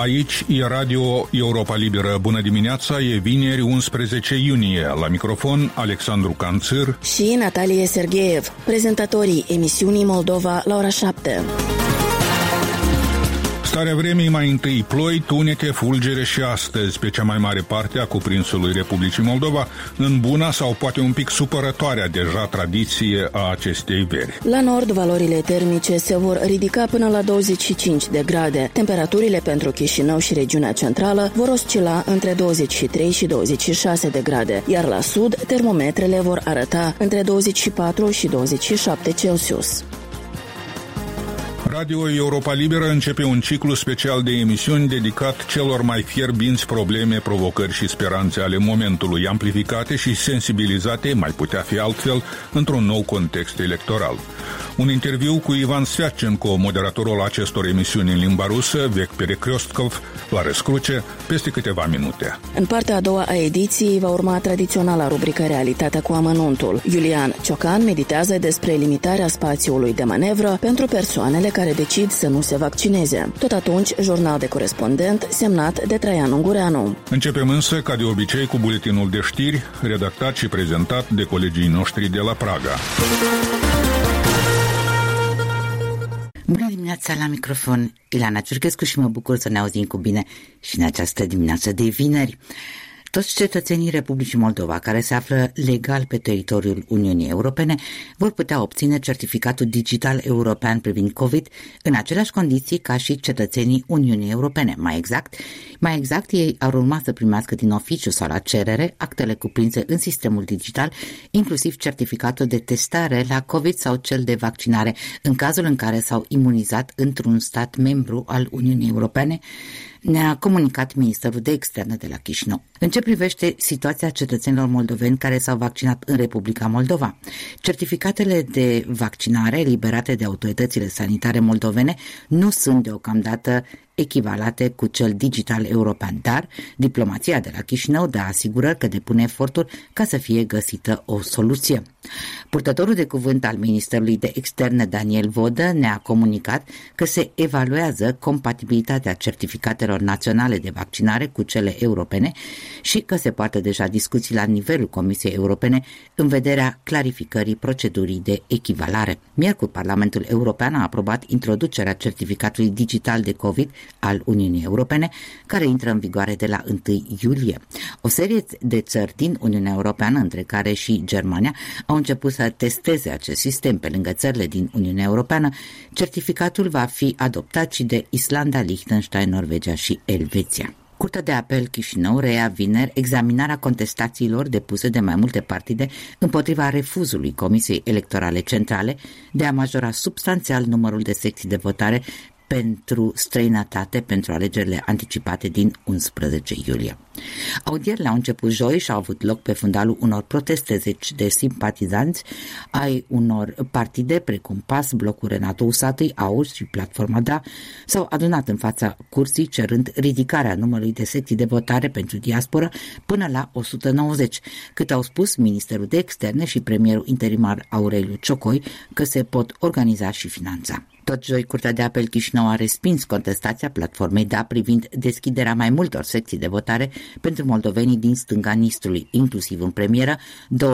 Aici e Radio Europa Liberă. Bună dimineața, e vineri 11 iunie. La microfon Alexandru Canțir și Natalie Sergeev, prezentatorii emisiunii Moldova la ora 7. Starea vremii, mai întâi ploi, tunete, fulgere și astăzi pe cea mai mare parte a cuprinsului Republicii Moldova, în buna sau poate un pic supărătoarea deja tradiție a acestei veri. La nord, valorile termice se vor ridica până la 25 de grade. Temperaturile pentru Chișinău și regiunea centrală vor oscila între 23 și 26 de grade, iar la sud, termometrele vor arăta între 24 și 27 Celsius. Radio Europa Liberă începe un ciclu special de emisiuni dedicat celor mai fierbinți probleme, provocări și speranțe ale momentului, amplificate și sensibilizate, mai putea fi altfel, într-un nou context electoral. Un interviu cu Ivan Sviatchenko, moderatorul acestor emisiuni în limba rusă, Vec Perekrostkov, la Răscruce, peste câteva minute. În partea a doua a ediției va urma tradiționala rubrică Realitatea cu amănuntul. Iulian Ciocan meditează despre limitarea spațiului de manevră pentru persoanele care decid să nu se vaccineze. Tot atunci, jurnal de corespondent semnat de Traian Ungureanu. Începem însă, ca de obicei, cu buletinul de știri, redactat și prezentat de colegii noștri de la Praga. Bună dimineața, la microfon Ilana Ciurchescu și mă bucur să ne auzim cu bine și în această dimineață de vineri. Toți cetățenii Republicii Moldova care se află legal pe teritoriul Uniunii Europene vor putea obține certificatul digital european privind COVID în aceleași condiții ca și cetățenii Uniunii Europene. Mai exact, ei ar urma să primească din oficiu sau la cerere actele cuprinse în sistemul digital, inclusiv certificatul de testare la COVID sau cel de vaccinare, în cazul în care s-au imunizat într-un stat membru al Uniunii Europene, ne-a comunicat Ministerul de Externe de la Chișinău. În ce privește situația cetățenilor moldoveni care s-au vaccinat în Republica Moldova, certificatele de vaccinare eliberate de autoritățile sanitare moldovene nu sunt deocamdată echivalate cu cel digital european, dar diplomația de la Chișinău dă asigurări că depune eforturi ca să fie găsită o soluție. Purtătorul de cuvânt al Ministerului de Externe, Daniel Vodă, ne-a comunicat că se evaluează compatibilitatea certificatelor naționale de vaccinare cu cele europene și că se poartă deja discuții la nivelul Comisiei Europene în vederea clarificării procedurii de echivalare. Miercuri, Parlamentul European a aprobat introducerea certificatului digital de COVID al Uniunii Europene, care intră în vigoare de la 1 iulie. O serie de țări din Uniunea Europeană, între care și Germania, au început să testeze acest sistem. Pe lângă țările din Uniunea Europeană, certificatul va fi adoptat și de Islanda, Liechtenstein, Norvegia și Elveția. Curtea de apel Chișinău reia vineri examinarea contestațiilor depuse de mai multe partide împotriva refuzului Comisiei Electorale Centrale de a majora substanțial numărul de secții de votare pentru străinătate pentru alegerile anticipate din 11 iulie. Audierile au început joi și au avut loc pe fundalul unor proteste. Zeci de simpatizanți ai unor partide precum PAS, Blocul Renato Usatăi, AUS și Platforma Da s-au adunat în fața curții cerând ridicarea numărului de secții de votare pentru diasporă până la 190, cât au spus Ministerul de Externe și premierul interimar Aureliu Ciocoi că se pot organiza și finanța. Tot joi, Curtea de Apel Chișinău a respins contestația Platformei Da privind deschiderea mai multor secții de votare pentru moldovenii din stânga Nistrului, inclusiv în premieră